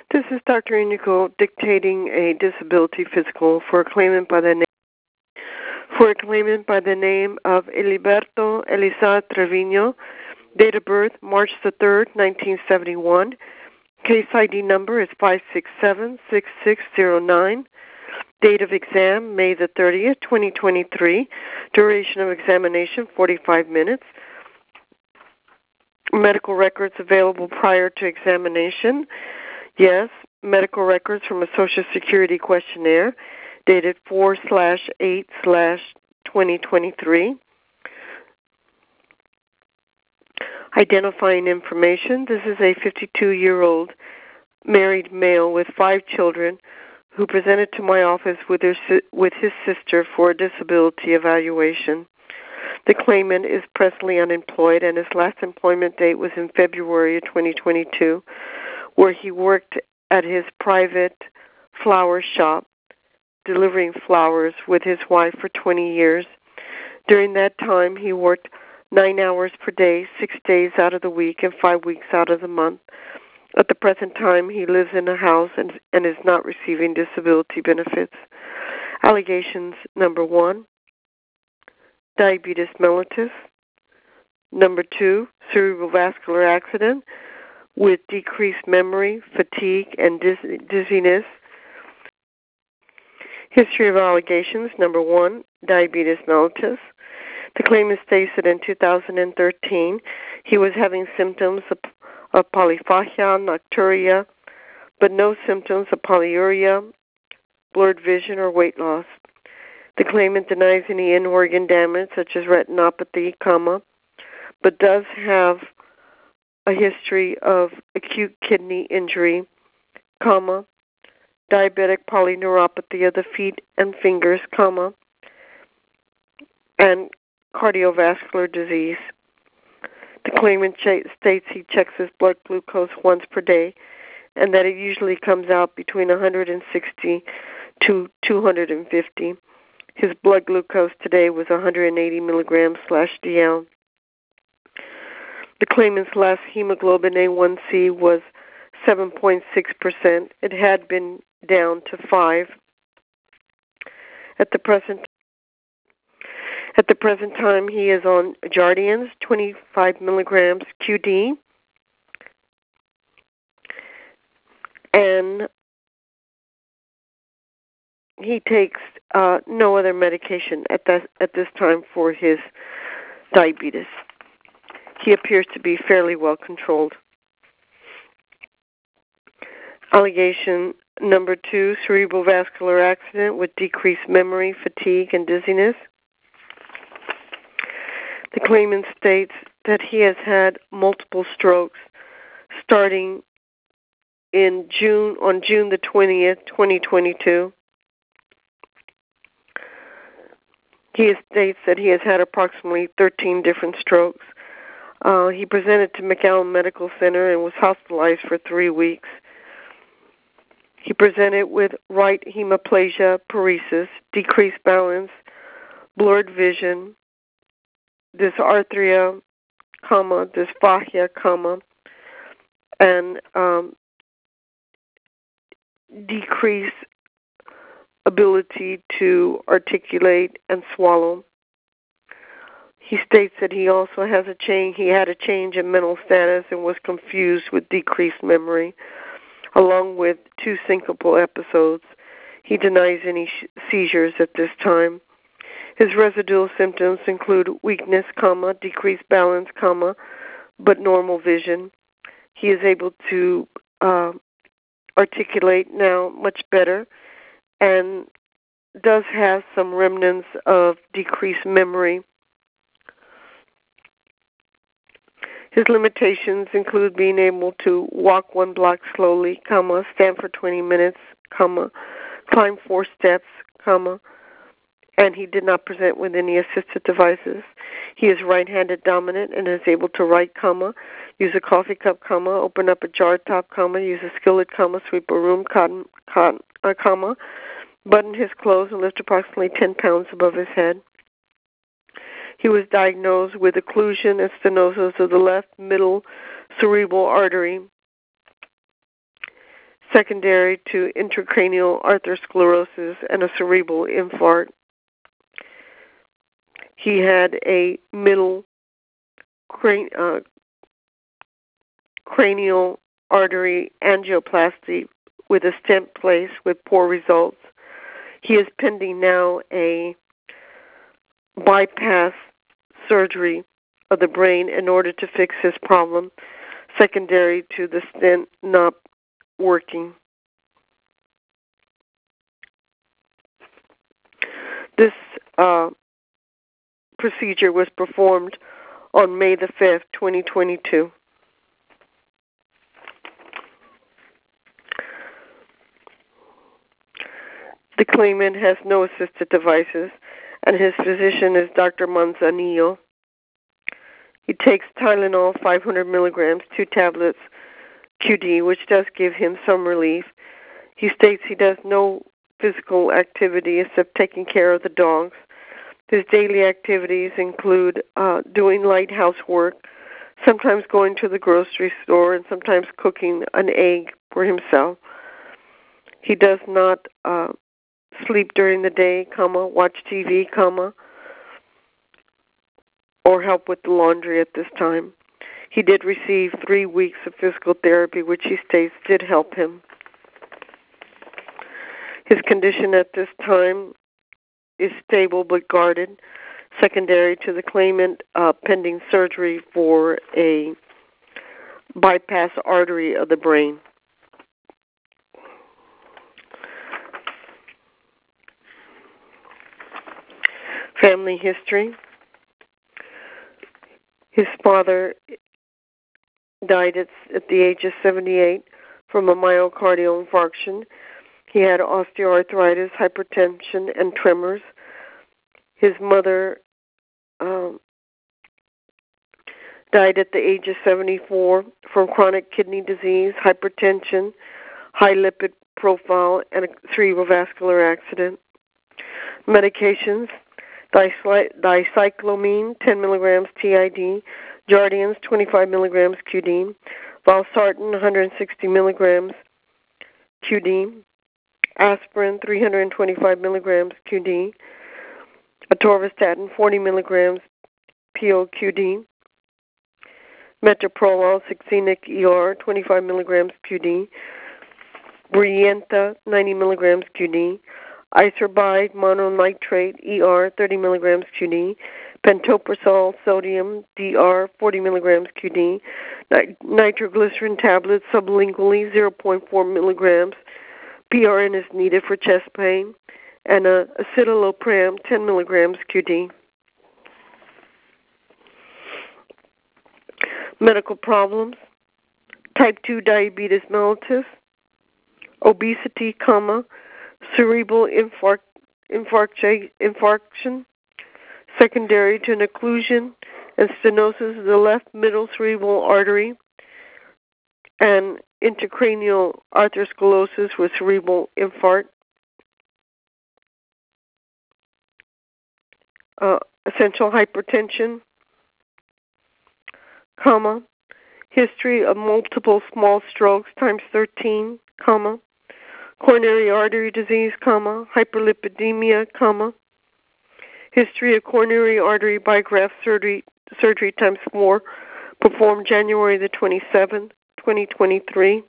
This is Dr. Inigo dictating a disability physical for a claimant by the name of Eliberto Elizar Trevino, date of birth March the 3rd, 1971. Case ID number is 5676609. Date of exam May the 30th, 2023. Duration of examination 45 minutes. Medical records available prior to examination. Yes, medical records from a Social Security questionnaire dated 4/8/2023. Identifying information. This is a 52-year-old married male with 5 children who presented to my office with his sister for a disability evaluation. The claimant is presently unemployed, and his last employment date was in February of 2022, where he worked at his private flower shop, delivering flowers with his wife for 20 years. During that time, he worked 9 hours per day, 6 days out of the week, and 5 weeks out of the month. At the present time, he lives in a house and is not receiving disability benefits. Allegations: number 1, diabetes mellitus. Number 2, cerebrovascular accident with decreased memory, fatigue, and dizziness. History of allegations: number 1, diabetes mellitus. The claimant states that in 2013 he was having symptoms of polyphagia, nocturia, but no symptoms of polyuria, blurred vision, or weight loss. The claimant denies any in-organ damage, such as retinopathy, but does have a history of acute kidney injury, diabetic polyneuropathy of the feet and fingers, and cardiovascular disease. The claimant states he checks his blood glucose once per day and that it usually comes out between 160 to 250. His blood glucose today was 180 milligrams/dl. The claimant's last hemoglobin A1C was 7.6%. It had been down to 5. At the present time, he is on Jardiance, 25 milligrams QD, and he takes no other medication at this time for his diabetes. He appears to be fairly well controlled. Allegation number 2, cerebrovascular accident with decreased memory, fatigue, and dizziness. The claimant states that he has had multiple strokes starting on June the 20th, 2022. He states that he has had approximately 13 different strokes. He presented to McAllen Medical Center and was hospitalized for 3 weeks. He presented with right hemiplegia, paresis, decreased balance, blurred vision, dysarthria, dysphagia, and decreased ability to articulate and swallow. He states that he also has he had a change in mental status and was confused with decreased memory, along with 2 syncopal episodes. He denies any seizures at this time. His residual symptoms include weakness, decreased balance, but normal vision. He is able to articulate now much better and does have some remnants of decreased memory. His limitations include being able to walk 1 block slowly, stand for 20 minutes, climb 4 steps, and he did not present with any assistive devices. He is right-handed dominant and is able to write, use a coffee cup, open up a jar top, use a skillet, sweep a room, button his clothes and lift approximately 10 pounds above his head. He was diagnosed with occlusion and stenosis of the left middle cerebral artery. secondary to intracranial arteriosclerosis and a cerebral infarct. He had a middle cranial artery angioplasty with a stent placed with poor results. He is pending now a bypass surgery of the brain in order to fix his problem, secondary to the stent not working. This procedure was performed on May the 5th, 2022. The claimant has no assisted devices, and his physician is Dr. Manzanillo. He takes Tylenol 500 milligrams, 2 tablets, QD, which does give him some relief. He states he does no physical activity except taking care of the dogs. His daily activities include doing light housework, sometimes going to the grocery store, and sometimes cooking an egg for himself. He does not sleep during the day, watch TV, or help with the laundry at this time. He did receive 3 weeks of physical therapy, which he states did help him. His condition at this time is stable but guarded, secondary to the claimant pending surgery for a bypass artery of the brain. Family history. His father died at the age of 78 from a myocardial infarction. He had osteoarthritis, hypertension, and tremors. His mother died at the age of 74 from chronic kidney disease, hypertension, high lipid profile, and a cerebrovascular accident. Medications: dicyclomine, 10 milligrams TID, Jardiance, 25 milligrams QD, valsartan, 160 milligrams QD, aspirin, 325 milligrams QD, atorvastatin, 40 milligrams POQD, metoprolol, succinic ER, 25 milligrams QD, Brienta, 90 milligrams QD, isorbide mononitrate ER, 30 milligrams QD, pantoprazole sodium DR, 40 milligrams QD, nitroglycerin tablets sublingually, 0.4 milligrams. PRN is needed for chest pain, and citalopram, 10 milligrams QD. Medical problems: type 2 diabetes mellitus, obesity, cerebral infarction, secondary to an occlusion and stenosis of the left middle cerebral artery, and intracranial arteriosclerosis with cerebral infarct, essential hypertension, history of multiple small strokes times 13, coronary artery disease, hyperlipidemia, history of coronary artery bygraft surgery times 4, performed January the 27th, 2023,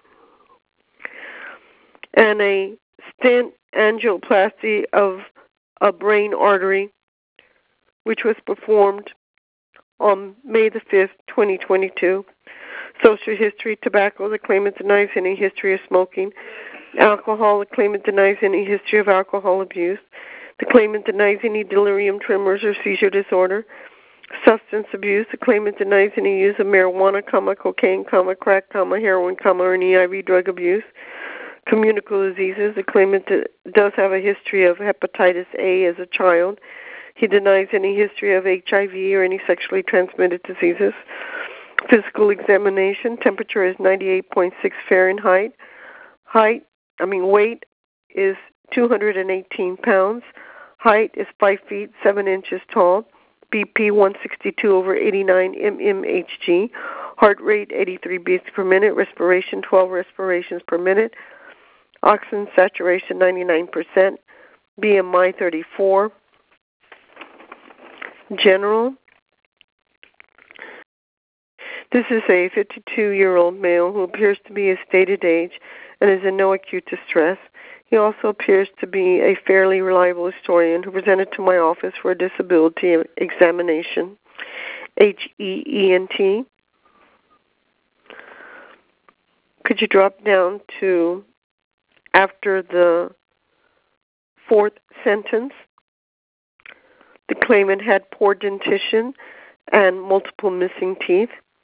and a stent angioplasty of a brain artery, which was performed on May the 5th, 2022. Social history: tobacco, the claimant denies any history of smoking. Alcohol, the claimant denies any history of alcohol abuse. The claimant denies any delirium, tremors, or seizure disorder. Substance abuse, the claimant denies any use of marijuana, cocaine, crack, heroin, or any IV drug abuse. Communicable diseases, the claimant does have a history of hepatitis A as a child. He denies any history of HIV or any sexually transmitted diseases. Physical examination: temperature is 98.6 Fahrenheit. Weight is 218 pounds. Height is 5 feet 7 inches tall. BP 162/89 mmHg. Heart rate 83 beats per minute. Respiration 12 respirations per minute. Oxygen saturation 99%. BMI 34. General. This is a 52-year-old male who appears to be his stated age and is in no acute distress. He also appears to be a fairly reliable historian who presented to my office for a disability examination. HEENT. Could you drop down to after the fourth sentence? The claimant had poor dentition and multiple missing teeth.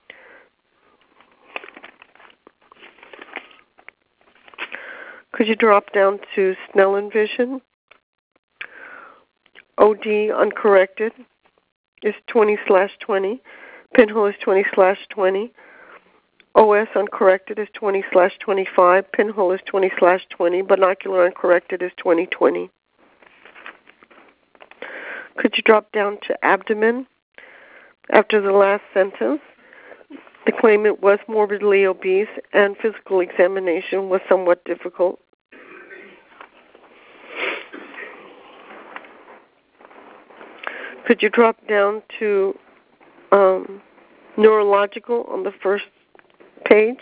Could you drop down to Snellen vision? OD uncorrected is 20/20. Pinhole is 20/20. OS uncorrected is 20/25. Pinhole is 20/20. Binocular uncorrected is 20/20. Could you drop down to abdomen? After the last sentence, the claimant was morbidly obese and physical examination was somewhat difficult. Could you drop down to neurological on the first page?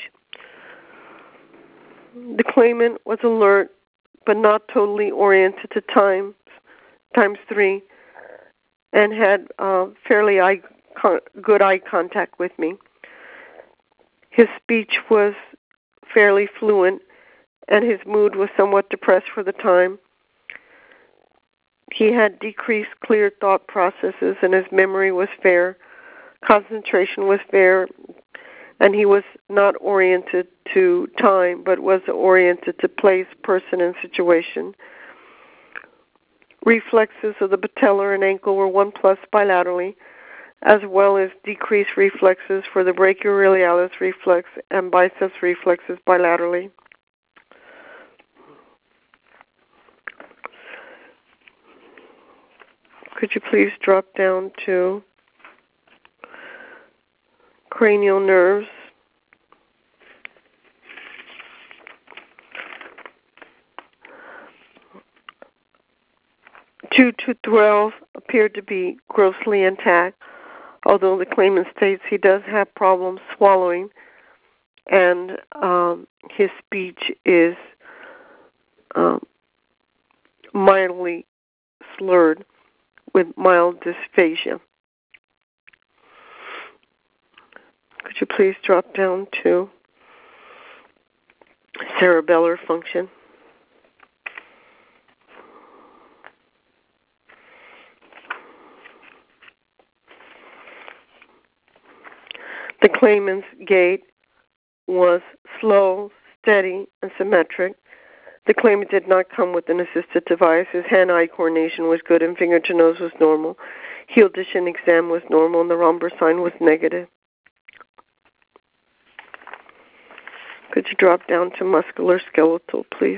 The claimant was alert but not totally oriented to times 3 and had fairly good eye contact with me. His speech was fairly fluent and his mood was somewhat depressed for the time. He had decreased clear thought processes and his memory was fair. Concentration was fair, and he was not oriented to time but was oriented to place, person, and situation. Reflexes of the patellar and ankle were 1+ bilaterally, as well as decreased reflexes for the brachioradialis reflex and biceps reflexes bilaterally. Could you please drop down to cranial nerves? 2 to 12 appeared to be grossly intact, although the claimant states he does have problems swallowing and his speech is mildly slurred with mild dysphagia. Could you please drop down to cerebellar function? The claimant's gait was slow, steady, and symmetric. The claimant did not come with an assisted device. His hand-eye coordination was good and finger-to-nose was normal. Heel-to-shin exam was normal and the Romberg sign was negative. Could you drop down to muscular skeletal, please?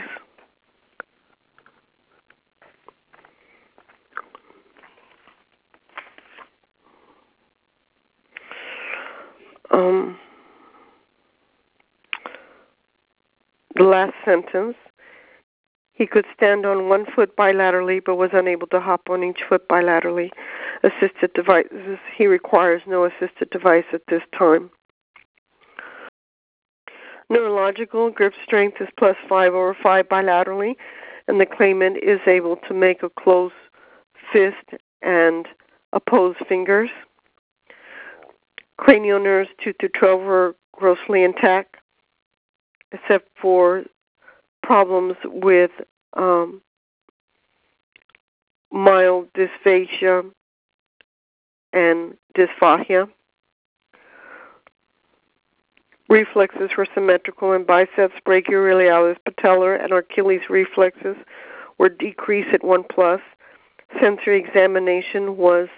The last sentence. He could stand on one foot bilaterally but was unable to hop on each foot bilaterally. Assisted devices. He requires no assisted device at this time. Neurological grip strength is +5/5 bilaterally, and the claimant is able to make a closed fist and opposed fingers. Cranial nerves 2 to 12 were grossly intact, except for problems with mild dysphagia and dysphagia. Reflexes were symmetrical and biceps, brachioradialis, patellar, and Achilles reflexes were decreased at 1+. Sensory examination was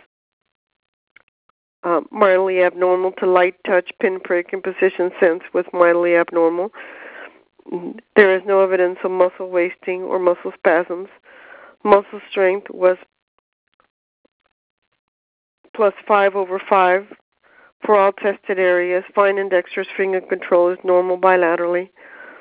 mildly abnormal to light touch, pinprick, and position sense was mildly abnormal. There is no evidence of muscle wasting or muscle spasms. Muscle strength was +5/5, For all tested areas, fine and dexterous finger control is normal bilaterally.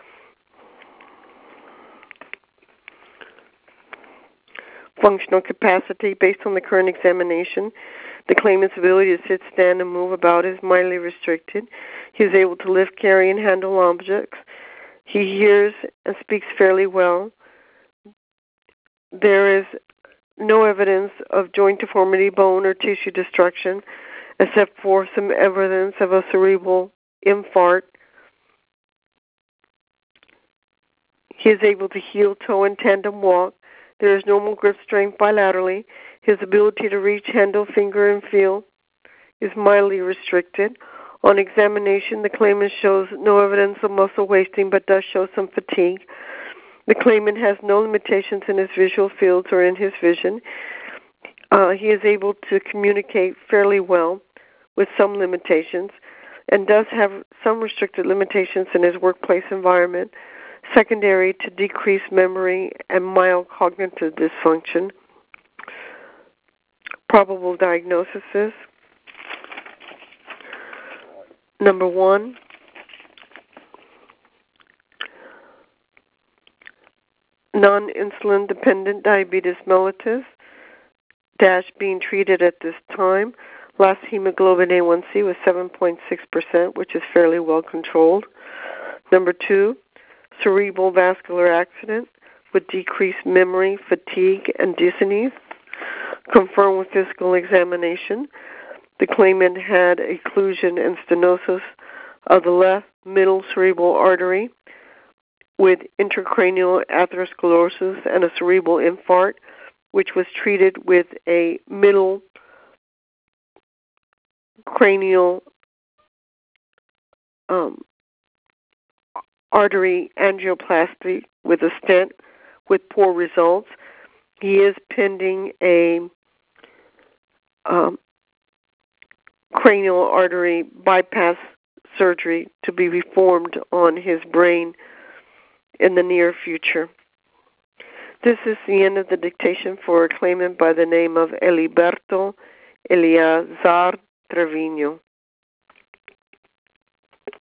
Functional capacity, based on the current examination, the claimant's ability to sit, stand, and move about is mildly restricted. He is able to lift, carry, and handle objects. He hears and speaks fairly well. There is no evidence of joint deformity, bone, or tissue destruction, except for some evidence of a cerebral infarct. He is able to heel, toe, and tandem walk. There is normal grip strength bilaterally. His ability to reach, handle, finger, and feel is mildly restricted. On examination, the claimant shows no evidence of muscle wasting but does show some fatigue. The claimant has no limitations in his visual fields or in his vision. He is able to communicate fairly well with some limitations and does have some restricted limitations in his workplace environment, secondary to decreased memory and mild cognitive dysfunction. Probable diagnoses. Number 1, non-insulin dependent diabetes mellitus, being treated at this time. Last hemoglobin A1C was 7.6%, which is fairly well controlled. Number 2, cerebral vascular accident with decreased memory, fatigue, and dizziness. Confirmed with physical examination. The claimant had occlusion and stenosis of the left middle cerebral artery with intracranial atherosclerosis and a cerebral infarct, which was treated with a middle cranial artery angioplasty with a stent with poor results. He is pending a cranial artery bypass surgery to be reformed on his brain in the near future. This is the end of the dictation for a claimant by the name of Eliberto Eleazar Trevino.